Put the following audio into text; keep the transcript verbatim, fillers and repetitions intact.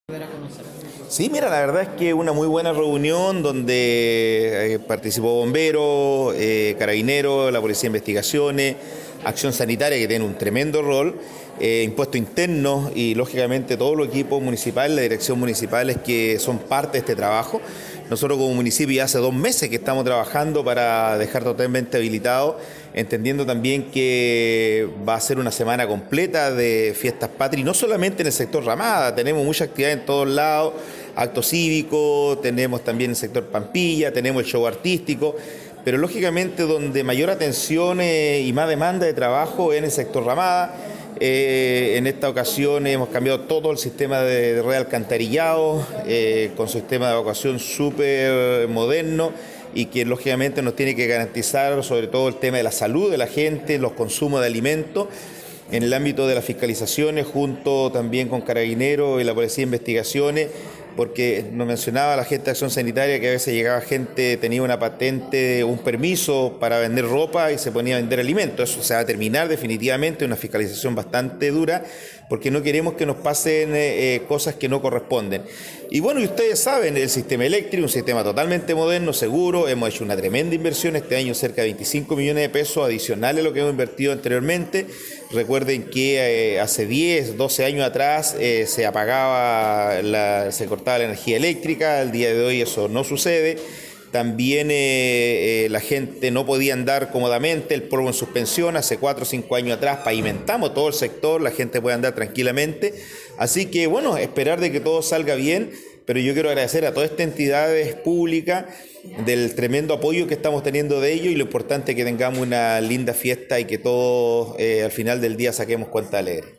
Volver a conocer. Sí, mira, la verdad es que una muy buena reunión donde eh, participó bomberos, eh, carabineros, la Policía de Investigaciones, Acción Sanitaria, que tiene un tremendo rol, eh, impuestos internos y lógicamente todos los equipos municipales, la dirección municipal es que son parte de este trabajo. Nosotros como municipio ya hace dos meses que estamos trabajando para dejar totalmente habilitado, entendiendo también que va a ser una semana completa de fiestas patrias, y no solamente en el sector Ramada, tenemos mucha actividad en todos lados, actos cívicos, tenemos también el sector Pampilla, tenemos el show artístico, pero lógicamente donde mayor atención eh, y más demanda de trabajo es en el sector Ramada. Eh, en esta ocasión hemos cambiado todo el sistema de, de red alcantarillado eh, con sistema de evacuación súper moderno y que lógicamente nos tiene que garantizar sobre todo el tema de la salud de la gente, los consumos de alimentos. En el ámbito de las fiscalizaciones, junto también con Carabineros y la Policía de Investigaciones, porque nos mencionaba la gente de Acción Sanitaria que a veces llegaba gente, tenía una patente, un permiso para vender ropa y se ponía a vender alimentos. Eso se va a terminar definitivamente, una fiscalización bastante dura, porque no queremos que nos pasen eh, cosas que no corresponden. Y bueno, y ustedes saben, el sistema eléctrico, un sistema totalmente moderno, seguro, hemos hecho una tremenda inversión este año, cerca de veinticinco millones de pesos adicionales a lo que hemos invertido anteriormente. Recuerden que eh, hace diez, doce años atrás eh, se apagaba, la, se cortaba la energía eléctrica, al día de hoy eso no sucede. También eh, eh, la gente no podía andar cómodamente, el polvo en suspensión, hace cuatro o cinco años atrás pavimentamos todo el sector, la gente puede andar tranquilamente. Así que bueno, esperar de que todo salga bien, pero yo quiero agradecer a todas estas entidades públicas del tremendo apoyo que estamos teniendo de ellos y lo importante es que tengamos una linda fiesta y que todos eh, al final del día saquemos cuenta alegre.